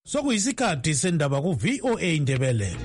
Sokuyisikhathi sendaba ku VOA Indebele.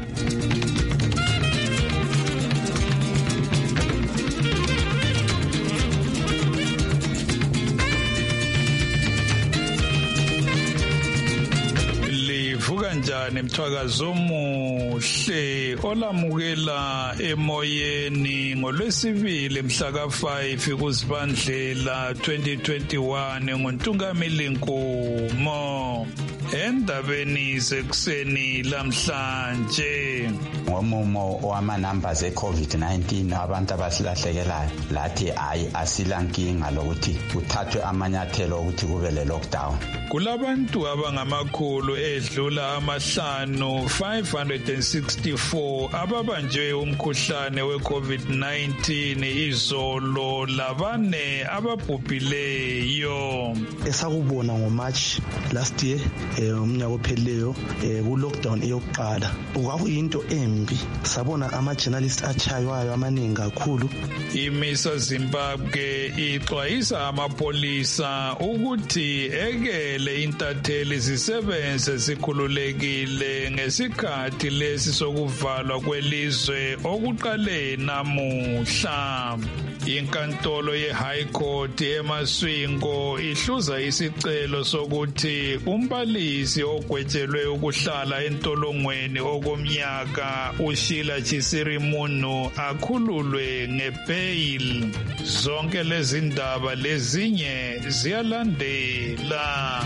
Kanjani mthwakazo omuhle olamukela emoyeni ngolwesibili mhla ka5 kuZibandlela 2021 ngoNtungamili Nkumo. Endabeni zekuseni lamhlanje ngomumo wama numbers eCovid-19 abantu abasilahlekelayo lathi hayi asilankinga lokuthi kuthathwe amanyathelo ukuthi kube le lockdown. Kulabantu abangamakhulu edlula amahlanu 564 ababanjwe umkhuhlane weCovid-19 izolo labane ababhubhileyo. Esakubona ngoMarch last year umnyaka ophelileyo ku lockdown eyokuqala kwakuyinto embi sabona ama journalists achaywayo amaningi kakhulu. Imisa Zimbabwe ixwayisa amapolisa ukuthi ekele intatheli zisebenze zikhululekile ngesikhathi lesi sokuvalwa kwelizwe okuqale namuhla. Inkantolo ye-High Court eMasvingo ihluza isicelo sokuthi umbalisi ogwetshelwe ukuhlala entolongweni okomnyaka uShila Chisirimunhu akhululwe ngebail. Zonke lezi ndaba lezinye ziyalandela.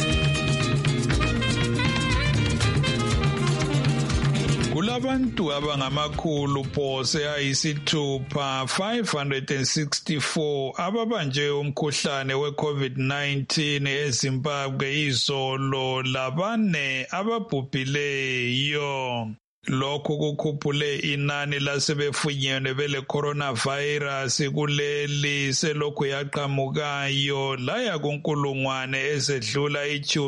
Kulabantu abangamakhulu phose ayisithupha 564 ababanjwe umkhuhlane weCovid-19 eZimbabwe izolo labane ababhubhileyo. Lokhu kukhuphule inani lasebefunyenwe bele coronavirus kuleli selokhu yaqhamukayo laya kunkulungwane ezedlula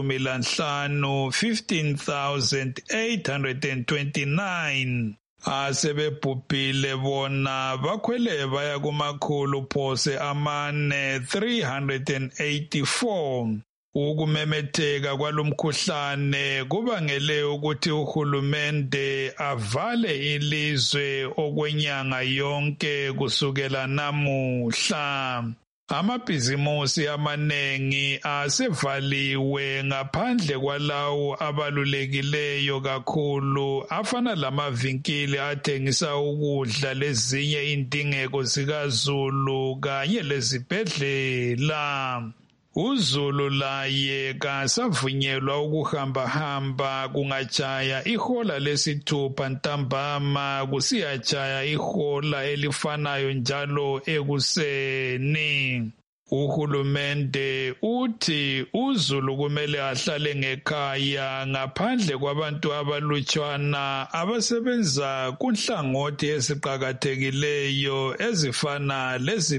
15,829. Asebebhubhile bona bakhwele baya kumakhulu phose amane 384. Ukumemetheka kwalomkhuhlane kubangele ukuthi uhulumende avale ilizwe okwenyanga yonke kusukela namuhla. Amabhizimusi amanengi asevaliwe ngaphandle kwalawo abalulekileyo kakhulu afana lamavinkili athengisa ukudla lezinye indingeko zikaZulu kanye lezibhedlela. uZulu laye kasavunyelwa ukuhamba kungajaya ihola lesithupha ntambama kusiyajaya ihola elifanayo njalo ekuseni. Uhulumende uthi uZulu kumele ahlale ngekhaya ngaphandle kwabantu abalutshwana abasebenza kunhlangothi eziqhakathekileyo ezifana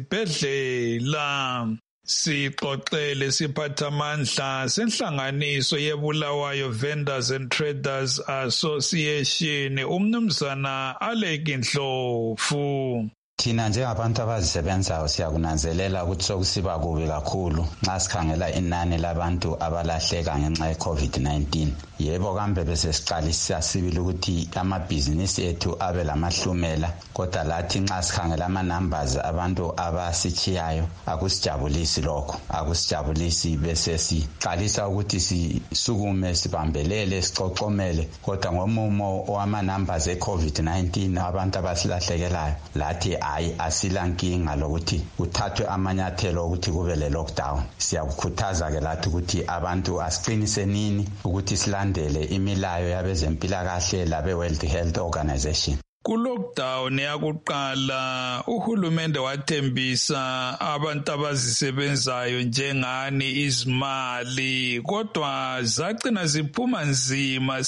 lezibhedlela. Sixoxele siphathamandla senhlanganiso yeBulawayo Vendors and Traders Association umnumzana Aleki Ndlovu. Thina njengabantu abazisebenzayo siyakunanzelela ukuthi sokusiba kubi kakhulu nxa sikhangela inani labantu abalahleka ngenxa ye-COVID-19. Yebo kambe bese siqalisa sibili ukuthi amabhizinisi ethu abe lamahlumela, kodwa lathi nxa sikhangela ama-numbers abantu abasichiyayo akusijabulisi lokho. Akusijabulisi bese siqalisa ukuthi sisukume sibambelele sixoxomele, kodwa ngomumo wama-numbers e-COVID-19 abantu abasilahlekelayo lathi hayi asilankinga lokuthi kuthathwe amanyathelo ukuthi kube le lockdown. Siyakukhuthaza ke lathi ukuthi abantu asiqinise nini ukuthi silandele imilayo yabezempilakahle labe World Health Organization. Ku-lockdown yakuqala uhulumende wathembisa abantu abazisebenzayo njengani izimali, kodwa zagcina ziphuma nzima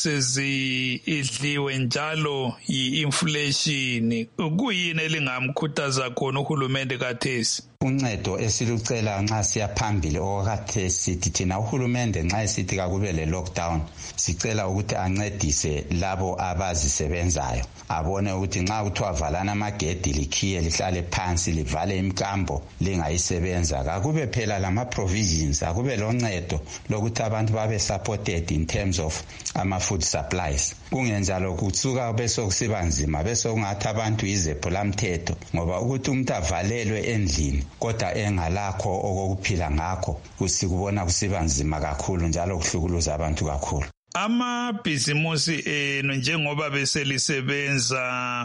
sezidliwe njalo yi-inflation. Kuyini elingamkhuthaza khona uhulumende kathesi? uncedo esilucela nxa siyaphambili okade sithi thina uhulumende nxa esithi kakube le lockdown sicela ukuthi ancedise labo abazisebenzayo abone ukuthi nxa kuthiwa valana amagedi likhiye lihlale phansi livale imkambo lingayisebenza kakube phela lama provisions akube loncedo lokuthi abantu babe supported in terms of ama-food supplies. Kungenjalo kutsuka bese kusiba nzima bese kungathi abantu izephulamthetho ngoba ukuthi umuntu avalelwe endlini kodwa engalakho okokuphila ngakho kusikubona kusiba nzima kakhulu njalo kuhlukuluza abantu kakhulu. Amabhizimusi enu njengoba beselisebenza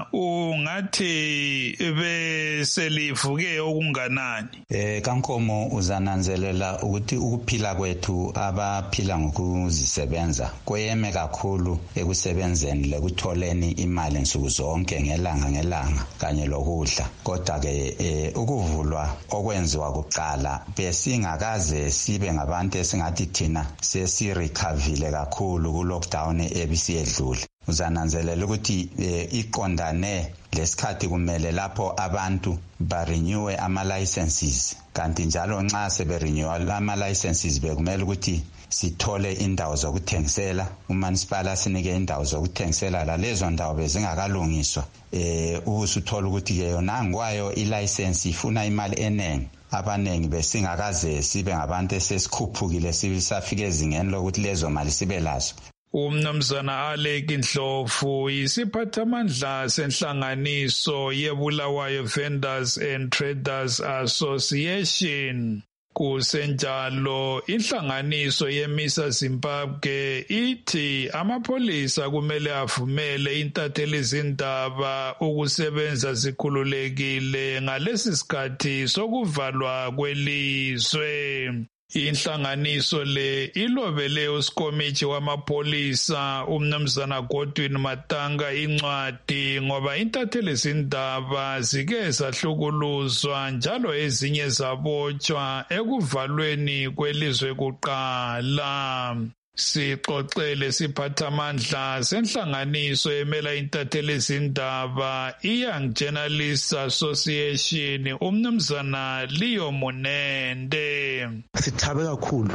ungathi beselivuke okunganani? Kankomo uzananzelela ukuthi ukuphila kwethu abaphila ngokuzisebenza kweyeme kakhulu ekusebenzeni lekutholeni imali nsuku zonke ngelanga kanye lokudla. Kodwa ke ukuvulwa okwenziwa kuqala besingakaze sibe ngabantu esingathi thina sesirecoverile kakhulu ku lockdown ebisiyedlule. Uzananzelela ukuthi iqondane lesikhathi kumele lapho abantu barenewe ama licenses kanti njalo nxa seberenewe ama licenses bekumele ukuthi sithole indawo zokuthengisela uMunicipal asinike indawo zokuthengisela la lezo ndawo bezingakalungiswa usuthola ukuthi ke yona ngwayo ilicense ifuna imali enengi abanengi besingakaze sibe ngabantu esesikhuphukile sibisafike ezingeni lokuthi lezo mali sibe lazo. Umnumzana Alec Ndlovu yisiphathamandla senhlanganiso yeBulawayo Vendors and Traders Association. Kusenjalo inhlanganiso yeMISA Zimbabwe ithi amapholisa kumele avumele intatheli zindaba ukusebenza zikhululekile ngalesi sikhathi sokuvalwa kwelizwe. Inhlanganiso le ilobele uSikomithi wamapholisa umnumzana Godwin Matanga incwadi ngoba intatheli zindaba zike zahlukuluzwa njalo ezinye zabotshwa ekuvalweni kwelizwe kuqala. Sixoxele siphathamandla senhlanganiso emela intatheli zindaba iYoung Journalists Association umnumzana Leo Munende. Sithabe kakhulu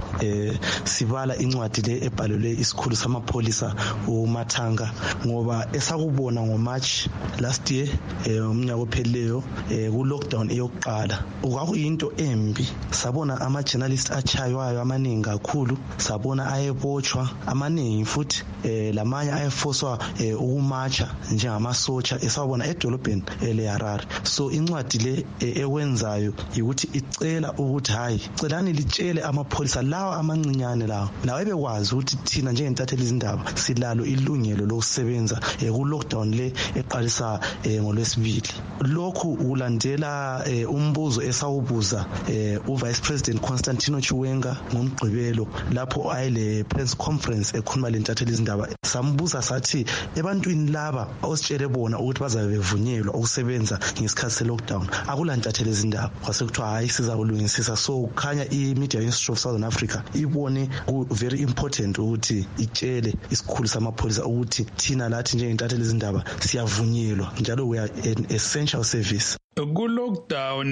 sibala incwadi le ebhalelwe isikhulu samapholisa uMathanga ngoba esakubona ngoMarch last year umnyaka ophelileyo ku lockdown eyokuqala kwakuyinto embi sabona ama journalists achaywayo amaningi kakhulu sabona ayebotshwa amaningi futhi lamanye ayefoswa ukumacha njengamasotsha esabona edolobheni leHarare. So incwadi le ekwenzayo ukuthi icela ukuthi hayi celani litshele amapholisa lawa amancinyane lawo ebekwazi ukuthi thina njengentatheli izindaba silalo ilungelo lokusebenza ku lockdown le eqalisa ngoLwesibili. Lokhu ulandela umbuzo esawubuza uVice President Constantino Chiwenga ngomgqibelo lapho ayile press conference ekhuluma lentatheli izindaba. Sambuza sathi ebantwini laba ositshele bona ukuthi bazabe bevunyelwa ukusebenza ngesikhathi se lockdown akulantatheli izindaba kwasekuthiwa hayi sizakulungisisa. So kukhanya iMedia Institute of Southern Africa ibone very important ukuthi itshele isikhulu samapholisa ukuthi thina lathi njengentatheli izindaba siyavunyelwa njalo we are an essential service. Ku-lockdown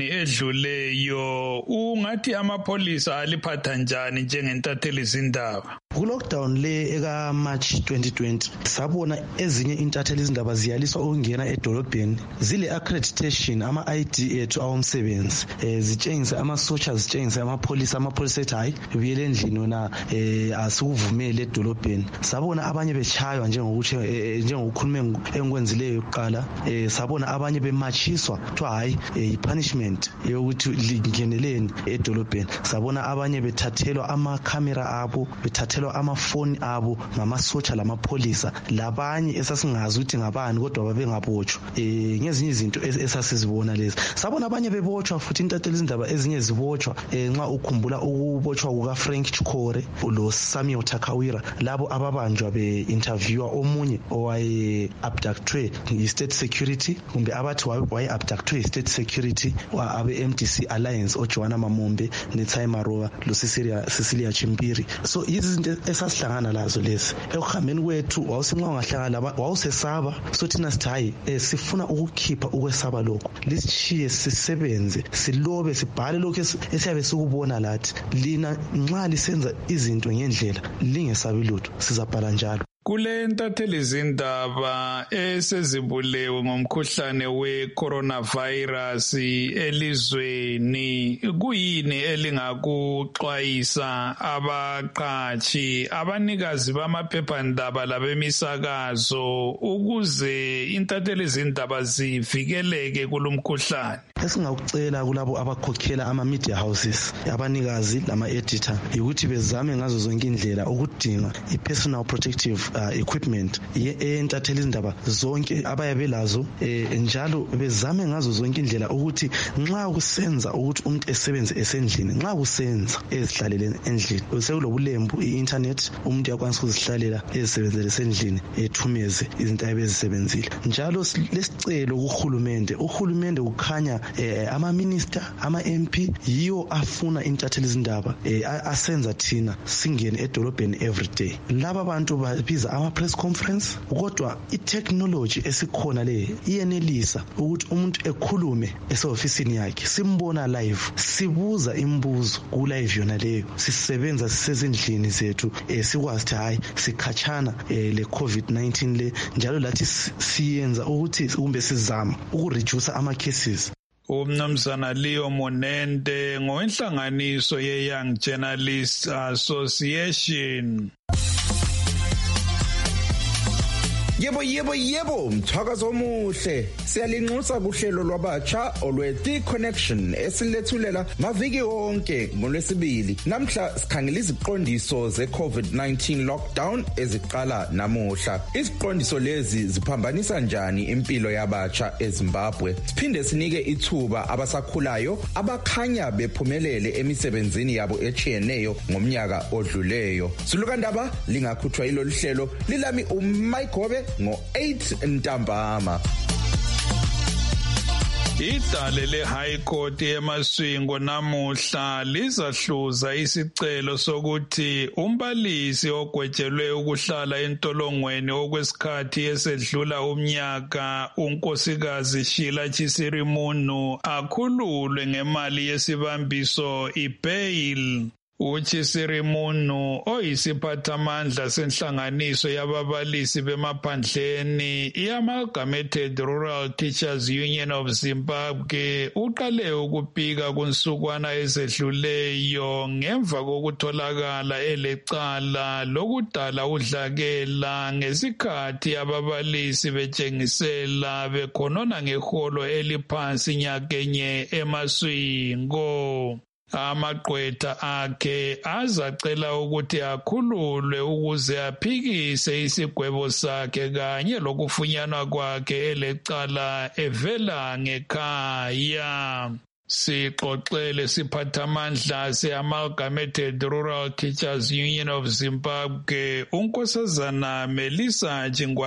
edluleyo ungathi amapholisa aliphatha njani njengentatheli zindaba? Ku-lockdown le eka March 2020 sabona ezinye intatheli izindaba ziyaliswa ukungena edolobheni zile accreditation ama-ID ethu awomsebenzi zitshengise ama-social zitshengise amapholisa ethi hayi buyele endlini wona asikuvumeli edolobheni. Sabona abanye bechaywa njengokukhuluma engikwenzileyo yokuqala. Sabona abanye bematshiswa kuthiwa hayi i-punishment yokuthi lingeneleni edolobheni. Sabona abanye bethathelwa amakhamera abo bethathelwa amafoni abo ngamasotsha lamapholisa labanye esasingazi ukuthi ngabani kodwa babengabotshwa ngezinye izinto esasizibona lezi. Sabona abanye bebotshwa futhi intatheli izindaba ezinye zibotshwa nxa ukhumbula ukubotshwa kuka Frank Chikore lo Samuel Takawira labo ababanjwa be-interviewer omunye owaye abductwe yi-state security kumbe abathi waye abductwe State Security abe-MDC Alliance oJoanna Mamombe neTsai Maroa Cecilia Chimpiri. So izinto esasihlangana lazo lezi ekuhambeni kwethu wawusenxa ungahlangana wawusesaba so thina sithi hayi sifuna ukukhipha ukwesaba lokho lisishiye sisebenze silobe sibhale lokho esiyabe sikubona lathi lina nxa lisenza izinto ngendlela lingesabi lutho sizabhala njalo. Kule ntatheli zindaba esezibulewe ngomkhuhlane we-coronavirus elizweni, kuyini elingakuxwayisa abaqatshi, abanikazi bamaphephandaba labemisakazo ukuze intatheli zindaba zivikeleke kulomkhuhlane? Esingakucela kulabo abakhokhela ama-media houses, abanikazi lama-editor, ukuthi bezame ngazo zonke indlela ukudinga i-personal protective equipment entatheli izindaba zonke abayabe lazo, njalo bezame ngazo zonke indlela ukuthi nxa kusenza ukuthi umuntu esebenze esendlini, nxa kusenza ezihlalele endlini, sekulobulembu i-internet, umuntu uyakwanisa ukuzihlalela ezisebenzele esendlini ethumeze izinto ayebezisebenzile. Njalo lesicelo kuhulumende, uhulumende kukhanya ama-minister, ama-MP yiwo afuna intatheli izindaba asenza thina singene edolobheni everyday. Laba bantu babiza ama-press conference, kodwa i-technology esikhona le iyenelisa ukuthi umuntu ekhulume esofisini yakhe, simbona live, sibuza imibuzo ku-live yona leyo, sisebenza sisezindlini zethu, sikwazi ukuthi hayi sikhatshana le-COVID-19 le, njalo lathi siyenza ukuthi kumbe sizama ukureduce ama-cases. Umnumzana Leo Monende ngowenhlanganiso ye-Young Journalists Association. Yebo, mthakazo omuhle. Siyalinxusa kuhlelo lwabatsha olwe-The Connection esilethulela maviki wonke ngoLwesibili. Namhla sikhangela iziqondiso ze-COVID-19 lockdown eziqala namuhla. Iziqondiso lezi ziphambanisa njani impilo yabatsha eZimbabwe? Siphinde sinike ithuba abasakhulayo abakhanya bephumelele emisebenzini yabo echiyeneyo ngomnyaka odluleyo. Sulukandaba lingakhuthwa yilolu hlelo lilami uMike Gobe ngo-8 ntambama. Idale le-High Court eMasvingo namuhla lizahluza isicelo sokuthi umbalisi ogwetshelwe ukuhlala entolongweni okwesikhathi esedlula umnyaka unkosikazi Sheila Chisirimunhu akhululwe ngemali yesibambiso i-bail. uChisirimunhu oyisiphathamandla senhlanganiso yababalisi bemaphandleni i-Amalgamated Rural Teachers Union of Zimbabwe uqale ukupika kunsukwana ezedluleyo ngemva kokutholakala elecala lokudala udlakela ngesikhathi ababalisi betshengisela bekhonona ngeholo eliphansi nyakenye eMasvingo. Amagqwetha akhe azacela ukuthi akhululwe ukuze aphikise isigwebo sakhe kanye lokufunyanwa kwakhe elecala evela ngekhaya. Sixoxele siphathamandla se-Amalgamated Rural Teachers Union of Zimbabwe unkosazana Melissa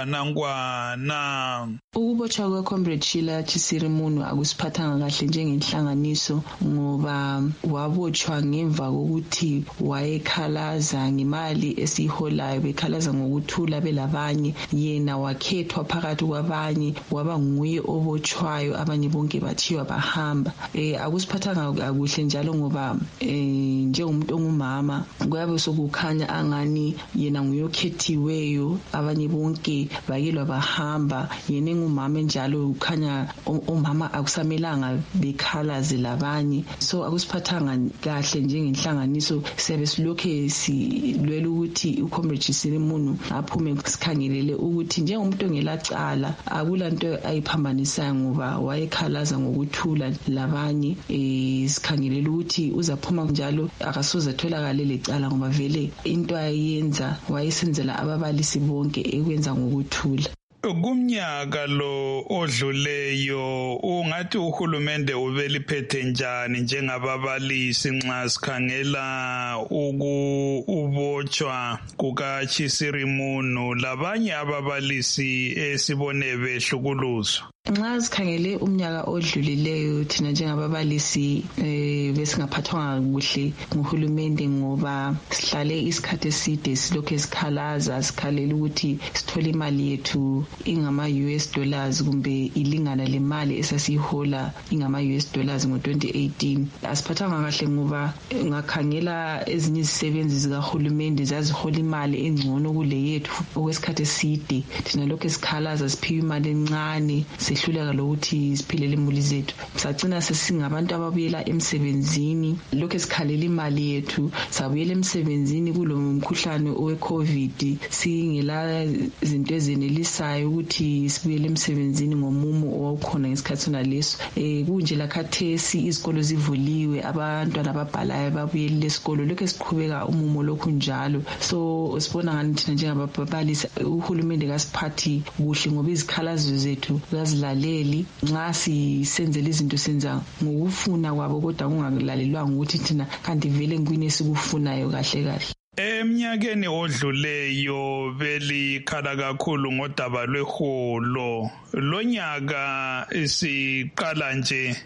Jingwanangwana. Ukubotshwa kweComrade Sheila Chisirimunhu akusiphathanga kahle njengenhlanganiso ngoba wabotshwa ngemva kokuthi wayekhalaza ngemali esiholayo, bekhalaza ngokuthula belabanye, yena wakhethwa phakathi kwabanye waba nguye obotshwayo, abanye bonke bathiwa bahamba. Akusiphathanga kakuhle njalo ngoba njengomuntu ongumama kuyabe sokukhanya angani yena nguyokhethiweyo, abanye bonke bakelwa bahamba, yena umama njalo ukhanya umama akusamelanga bekhalaze labanye. So akusiphathanga kahle njengenhlanganiso, siyabe silokhe silwela ukuthi uComrade Chisirimunhu aphume, sikhangelele ukuthi njengomuntu ongelacala akulanto ayiphambanisayo ngoba wayekhalaza ngokuthula labanye. Sikhangelela ukuthi uzaphuma njalo akasoze atholakale lecala ngoba vele into ayenza wayesenzela ababalisi bonke ekwenza ngokuthula. Kumnyaka lo odluleyo ungathi uhulumende ubeliphethe njani njengababalisi nxa sikhangela ubotshwa kukaChisirimunhu labanye ababalisi esibone behlukuluzwa? Nxa sikhangele umnyaka odlulileyo thina njengababalisi besingaphathwanga kuhle nguhulumende ngoba sihlale isikhathi eside silokhu esikhalaza sikhalela ukuthi sithola imali yethu ingama US dollars kumbe ilingana le mali esasihola ingama US dollars ngo-2018. Asiphathanga kahle ngoba ngakhangela ezinye izisebenzi zikahulumende zazihola imali engcono kule yethu okwesikhathi eside. Thina lokhu esikhalaza siphiwa imali encane sehluleka lokuthi siphilele imuli zethu. Sagcina sesingabantu ababuyela emsebenzini lokhu esikhalela imali yethu sabuyela emsebenzini kulo mkhuhlane owe-COVID singela izinto ezenelisayo ukuthi sibuyele emsebenzini ngomumo owawukhona ngesikhathi sonaleso. Kunje lakhathesi izikolo zivuliwe abantwana ababhalayo babuyele esikolo lokhu esiqhubeka umumo lokhu njalo. So sibona ngani thina njengababalisi uhulumende kasiphathi kuhle ngoba izikhalazo zethu kazilaleli. Nxa sisenzela izinto senza ngokufuna kwabo kodwa kungalalelwanga ukuthi thina kanti vele ngkwini esikufunayo kahle kahle. Emnyakeni odluleyo belikhala kakhulu ngodaba lweholo. Lonyaka siqala nje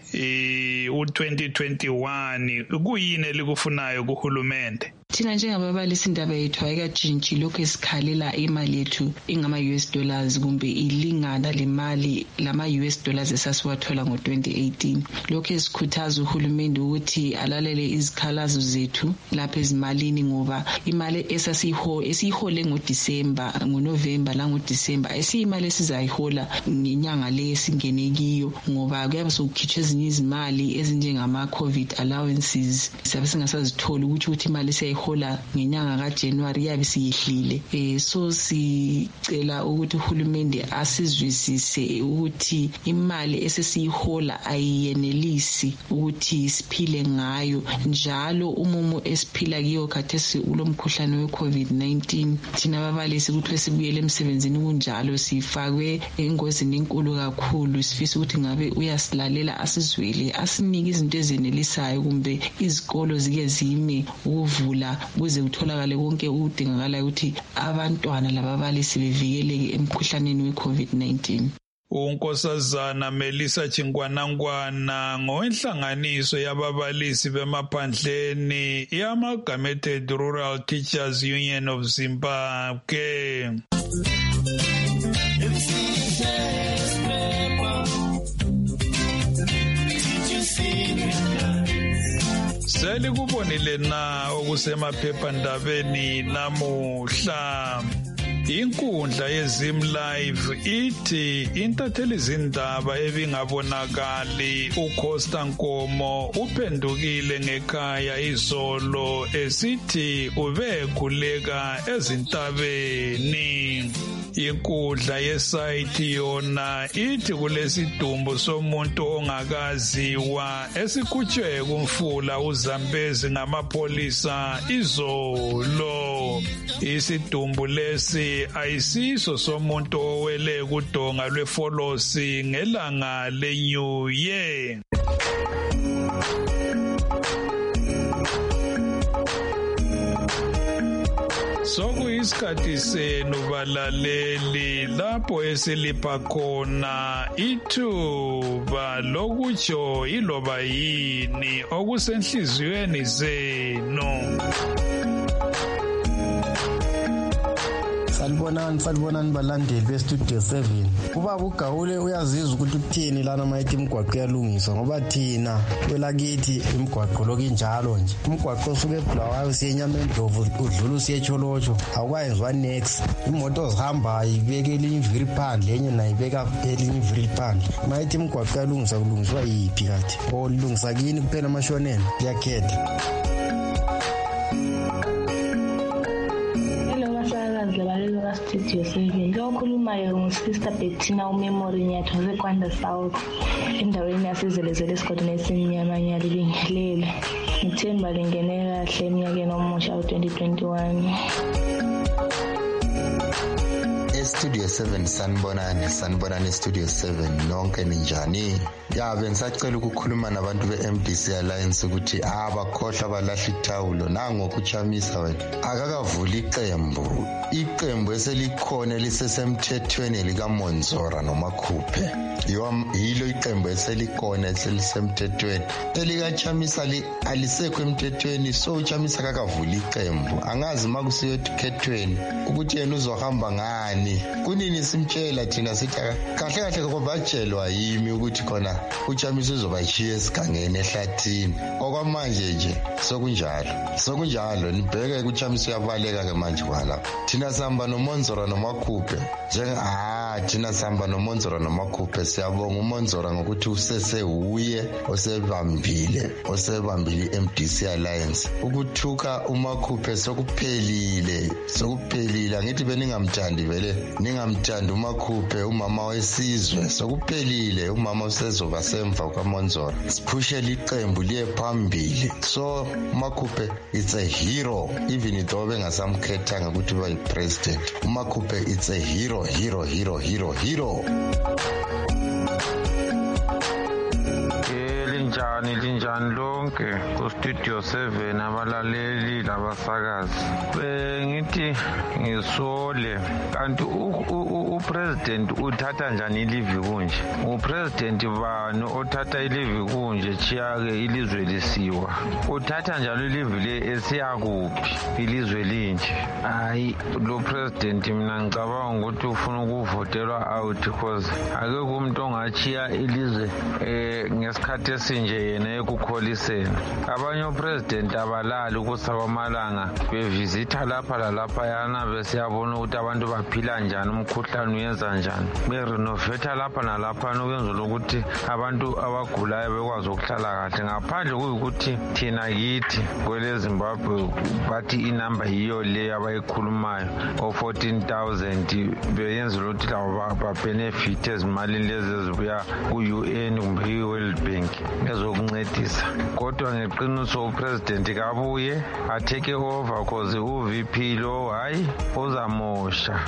u-2021 kuyini elikufunayo kuhulumende? Thina njengababalisi indaba yethu ayikatshintshi lokhu esikhalela imali yethu ingama US dollars kumbe ilingana le mali lama US dollars esasiwathola ngo-2018. Lokhu esikhuthaza uhulumende ukuthi alalele izikhalazo zethu lapha ezimalini ngoba imali esiyihole ngoDisemba ngoNovember la ngoDisemba esiyimali esizayihola ngenyanga le esingene kiyo ngoba kuyabe sokukhitshwa ezinye izimali ezinjengama COVID allowances sabe singasazithola ukuthi imali hola ngenyanga kaJanuary yabe siyihlile. So sicela ukuthi uhulumende asizwisise ukuthi imali esesiyihola ayiyenelisi ukuthi siphile ngayo njalo umumo esiphila kiyo khathesi ulomkhuhlane we-COVID-19. Thina ababalisi ukuthi sibuyele emsebenzini kunjalo sifakwe engozini enkulu kakhulu. Sifisa ukuthi ngabe uyasilalela asizwele asinike izinto ezenelisayo kumbe izikolo zike zime ukuvula kuze kutholakale konke ukudingakala ukuthi abantwana lababalisi bevikeleke emkhuhlaneni we-COVID-19. Unkosazana Melissa Chingwanangwana ngowenhlanganiso yababalisi bemaphandleni yama-Gameted Rural Teachers Union of Zimbabwe. Selikubonile na okusemaphephandabeni namuhla. Inkundla yeZim Live ithi intatheli zindaba ebingabonakali uCosta Nkomo uphendukile ngekhaya izolo esithi ubekhuleka ezintabeni. Inkundla yesayithi yona ithi kulesidumbu somuntu ongakaziwa esikhutshwe kumfula uZambezi ngamapholisa izolo. Isidumbu lesi ayisiso somuntu owele kudonga lwefolosi ngelanga leNew Year. Sokuyisikhathi senu balaleli lapho esilipha khona ithuba lokutsho iloba yini okusenhliziyweni zenu. Salibonani balandeli bestudio 7. Ubaba uGawule uyazizwa ukuthi kuthini lana mayithi imigwaqo iyalungiswa ngoba thina kwelakithi imigwaqo lokunjalo nje. Umgwaqo osuke eBulawayo siye eNyamendlovu udlula usiye eCholotsho awukwayenziwa next. Imoto zihamba ibeke elinye iviri phandle enye nayo ibeka elinye iviri phandle. Mayithi imigwaqo iyalungiswa kulungiswa yiphi kathi? Olungisa kini kuphela amashoneni liyakhetha. Studio 7 lokhulumayo nguSister Bettina uMemory Nyathoze Kwanda South endaweni yasezelezele esigodini esimnyamanyala ibingelele. Ngithemba lingene kahle eminyakeni omusha u-2021. Studio 7 sanibonani Studio 7 nonke ninjani? Ya bengisacela ukukhuluma nabantu beMDC Alliance ukuthi abakhohlwa balahla ithawulo nango kuchamisa wena. Akakavula iqembu eselikhona lisesemthethweni likaMonzora noMakhuphe. Yilo iqembu eselikhona eselisemthethweni. Elikachamisa alisekho emthethweni, so uChamisa akakavula iqembu. Angazi makusiyo ekhethweni ukuthi yena uzohamba ngani. Kunini simtshela thina sithi kahle kwabatshelwa yimi ukuthi khona uChamisa uzobachiya esigangeni ehlathini. Okwamanje nje sokunjalo nibheke uChamisa uyabaleka ke manje kwala. Thina sihamba noMonzora noMakhuphe thina sihamba noMonzora noMakhuphe. Siyabonga uMonzora ngokuthi usesewuye osebambile iMDC Alliance. Ukuthuka uMakhuphe sokuphelile. Angithi beningamthandi vele ningamthandi uMakhuphe, umama wesizwe. Sokuphelile, umama usezoba semva kwaMonzora. Siphushele iqembu liye phambili. So uMakhuphe it's a hero, even though bengasamkhethanga ukuthi uba yipresident. uMakhuphe it's a hero. Linjani lonke ku Studio 7 abalaleli labasakazi. Ngithi ngisole kanti upresident uthatha njani ilivi kunje? Upresident bani othatha ilivi kunje chiyake ilizwe lisiwa? Uthatha njalo ilivi le esiya kuphi ilizwe linje? Hayi lo president mina ngicabanga ukuthi ufuna ukuvotelwa out because akekho umuntu ongachiya ilizwe ngesikhathi esinje yena ekukholiseni. Abanye upresident abalali ukusaba amalanga bevizitha lapha lalapha yana besiyabona ukuthi abantu baphila njani, umkhuhlane uyenza njani. Berenovate lapha nalapha ukwenzela ukuthi abantu abagulayo bekwazi ukuhlala kahle. Ngaphandle kuyikuthi thina kithi kwele Zimbabwe bathi inamba yiyo le abayikhulumayo o14,000 beyenzela ukuthi labo babenefit ezimalini lezi ezibuya ku-UN kumbe i-World Bank ezokuncedisa. Kodwa ngeqiniso upresident kabuye atake over cause uVP lo hayi uzamosha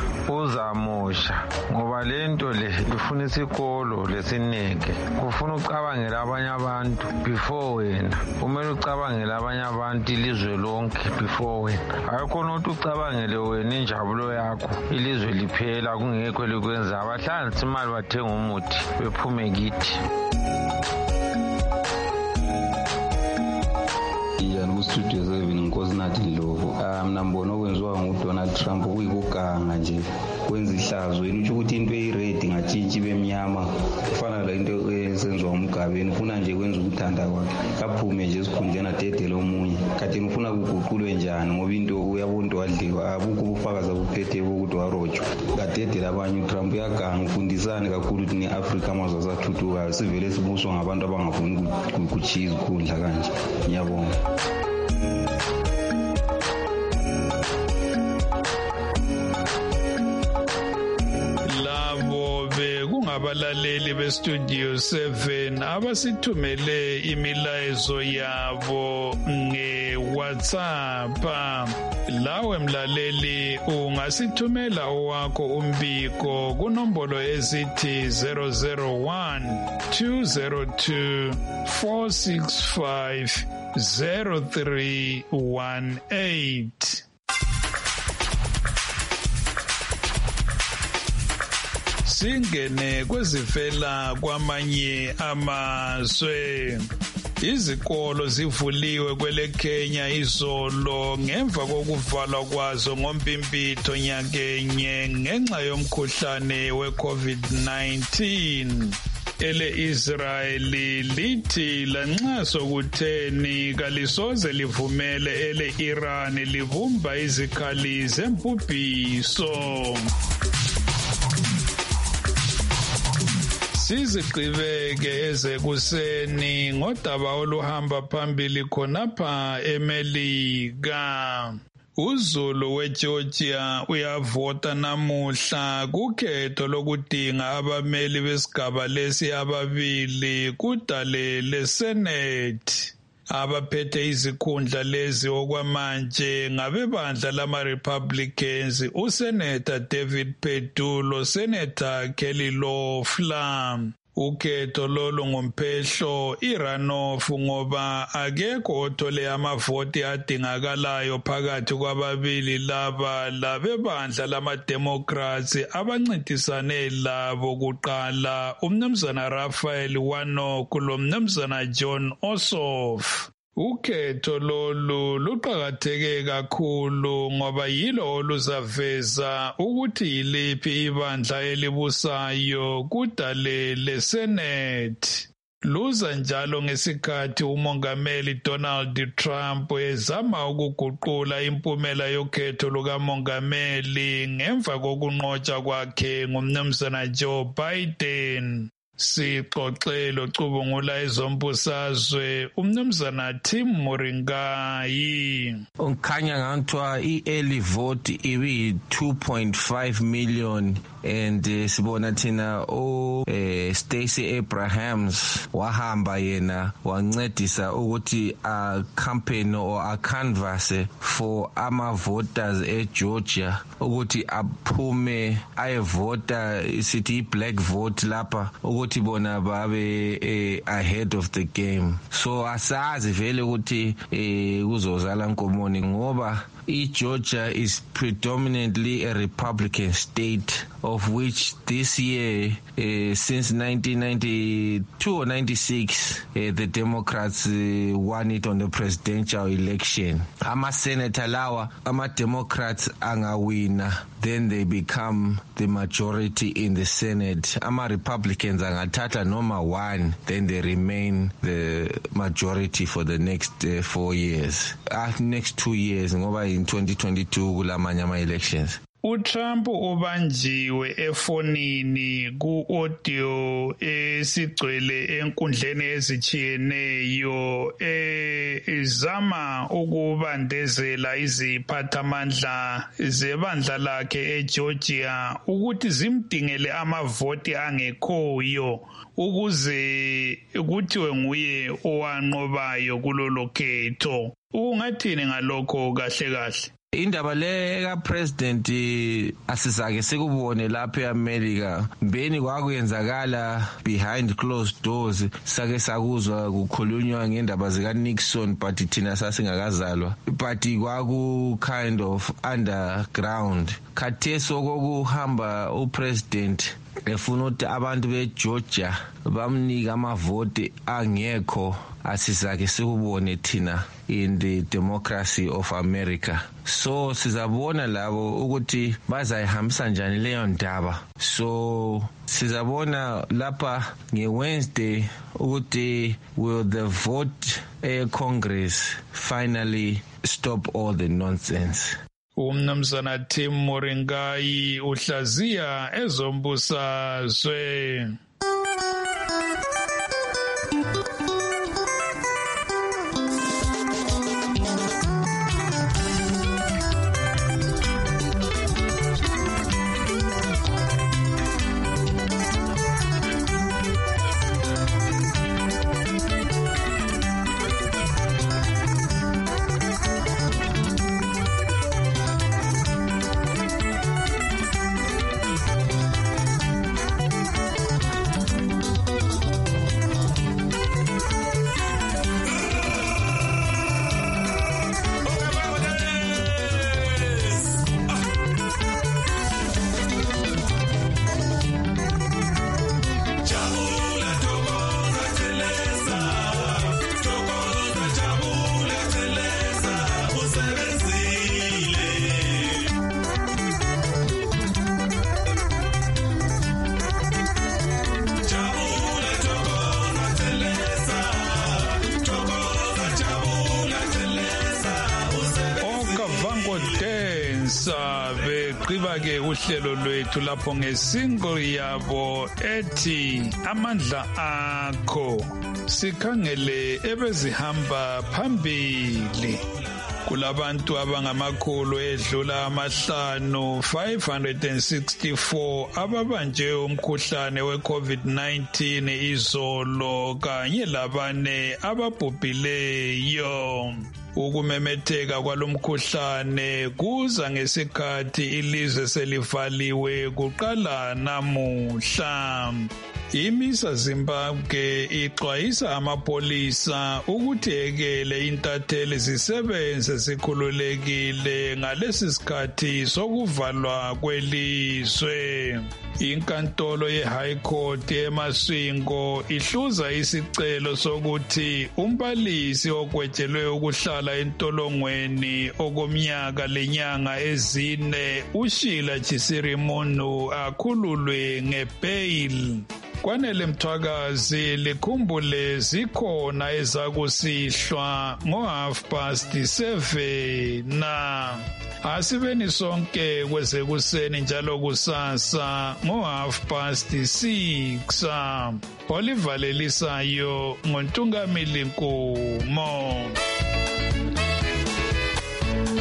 ngoba lento le ifuna isikolo lesineke. Kufuna ucabangela abanye abantu before wena. Kumele ucabangela abanye abantu ilizwe lonke before wena. Ayakhona ukuthi ucabangele wena injabulo yakho ilizwe liphela kungekho likwenza. Abahlanzi imali bathenga umuthi bephume kithi. Studio 7 inkosi nathi Ndlovu. Mina mbona okwenziwa nguDonald Trump kuyikuganga nje kwenza ihlazo. Yena uthi ukuthi into eyired ngatshintshi bemnyama kufana la into esenziwa uMgabeni. Ufuna nje kwenza ukuthanda kwakhe kaphume nje esikhundleni adedele omunye. Kade ufuna kuguqulwe njani ngoba into uyabona wadliwa abukho ubufakazi obuphethe ukuthi warojwa. Kadedele abanye uTrump uyaganga ufundisane kakhulu ukuthi neAfrica amazwe asathuthukayo sivele sibuswa ngabantu abangafuni ukuchiza ukudla kanje. Ngiyabonga. Abalaleli beStudio 7 abasithumele imilayezo yabo ngeWhatsApp. Lawe mlaleli ungasithumela owakho umbiko kunombolo ezithi 001 202 465 0318. Singene kwezivela kwamanye amazwe. Izikolo zivuliwe kwele Kenya izolo ngemva kokuvalwa kwazo ngompimpitho nyakenye ngenxa yomkhuhlane we-COVID-19. Ele Israeli lithi lanxa sokutheni kalisoze livumele ele Iran livumba izikhali zempubhiso. Sizigqibeke ezekuseni ngodaba oluhamba phambili khonapha eMelika. uZulu weGeorgia uyavota namuhla kukhetho lokudinga abameli besigaba lesi ababili kudale leSenate. Abaphethe izikhundla lezi okwamanje ngabebandla lama-Republicans uSenator David Perdue loSenator Kelly Loeffler. Ukhetho lolu ngumphehlo irunoff ngoba akekho othole amavoti adingakalayo phakathi kwababili laba labebandla lama-Democrats abancintisane labo kuqala uMnumzana Raphael Warnock loMnumzana John Ossoff. Ukhetho lolu luqakatheke kakhulu ngoba yilo oluzaveza ukuthi yiliphi ibandla elibusayo kudale leSenate. Luza njalo ngesikhathi umongameli Donald Trump ezama ukuguqula impumela yokhetho lukamongameli ngemva kokunqotshwa kwakhe ngumnumzana Joe Biden. Sixoxe locubungula ezombusazwe uMnumzana Tim Moringayi. Ukhanya nganthiwa i-early vote ibi 2.5 million and sibona thina Stacey Abrahams wahamba yena wancedisa ukuthi a campaign or a canvass for ama voters eGeorgia ukuthi aphume ayevota isithi black vote lapha ukuthi bona babe ahead of the game. So asazi vele ukuthi kuzozala nkomoni ngoba Georgia is predominantly a Republican state, of which this year, since 1992 or 96, the Democrats won it on the presidential election. Ama-senator lawa, ama-Democrats angawina, then they become the majority in the Senate. Ama-Republicans angathatha noma one, then they remain the majority for the next 4 years. Next 2 years, ngoba in 2022 kulamanye ama-elections. uTrump ubanjiwe efonini ku-audio esigcwele enkundleni ezijiyeneyo izama ukubandezela iziphathamandla zebandla lakhe eGeorgia ukuthi zimdingele amavoti angekhoyo ukuze kuthiwe nguye owanqobayo kulolo khetho. Ungathini ngalokho kahle kahle? Indaba le ka president asizake sikubone lapha eAmerica mbeni kwakuyenzakala behind closed doors sake sakuzwa kukhulunywa ngendaba zika Nixon but thina sasingakazalwa but kwaku kind of underground. Khathesi okuhamba upresident efuna ukuthi abantu beGeorgia bamnika amavoti angekho asizake sikubone thina in the democracy of America. So sizabona labo ukuthi bazayihambisa njani leyo ndaba. So sizabona lapha ngeWednesday ukuthi will the vote Congress finally stop all the nonsense. Umnumzana Tim Moringayi uhlaziya ezombusazwe. Beqiba-ke uhlelo lwethu lapho ngesingle yabo ethi amandla akho sikhangele ebezihamba phambili Kulabantu abangamakhulu edlula 564 ababanjwe umkhuhlane we-COVID-19 izolo kanye labane ababhubhileyo. Ukumemetheka kwalomkhuhlane kuza ngesikhathi ilizwe selivaliwe kuqala namuhla. Imisa Zimbabwe ixwayisa amapolisa ukuthi ekele intatheli zisebenze zikhululekile ngalesi sikhathi sokuvalwa kwelizwe. Inkantolo ye-High Court eMasvingo ihluza isicelo sokuthi umbalisi ogwetshelwe ukuhlala entolongweni okomnyaka lenyanga ezine uSheila Chisirimunhu akhululwe ngebail. Kwanele Mthwakazi likhumbule zikhona ezakusihlwa ngo7:30 na asibeni sonke kwezekuseni njalo kusasa ngo6:30. Oliver Lelisayo ngoNtungamili Nkumo.